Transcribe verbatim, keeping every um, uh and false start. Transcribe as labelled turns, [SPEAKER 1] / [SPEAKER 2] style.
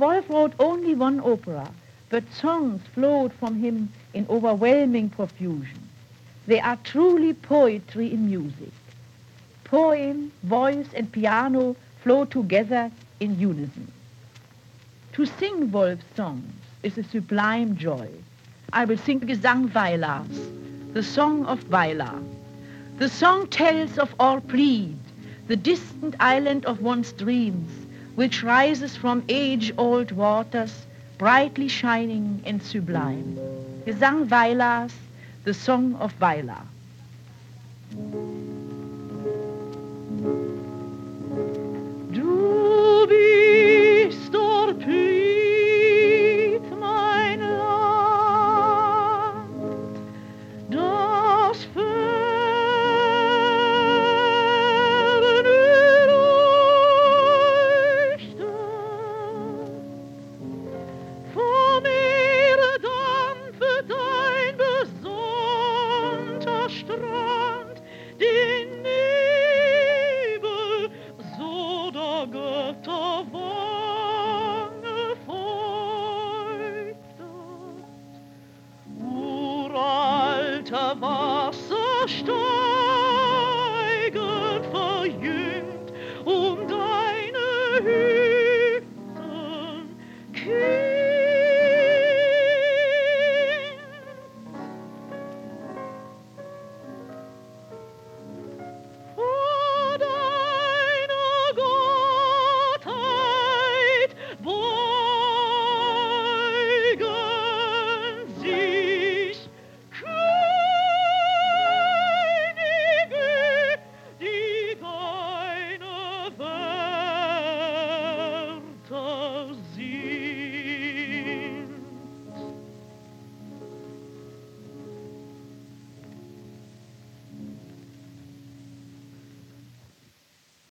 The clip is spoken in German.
[SPEAKER 1] Wolf wrote only one opera, but songs flowed from him in overwhelming profusion. They are truly poetry in music. Poem, voice, and piano flow together in unison. To sing Wolf's songs is a sublime joy. I will sing Gesang Wailars, the song of Wailar. The song tells of Orplid, the distant island of one's dreams, which rises from age-old waters, brightly shining and sublime. Gesang Wailars, the song of Wailar. Du bist Orplid, mein Land, das ferne leuchtet, vom Meere dampfet ein besonnter Strand, den Nebel so der Götter Wange feuchtet. Uralter Wasserstoff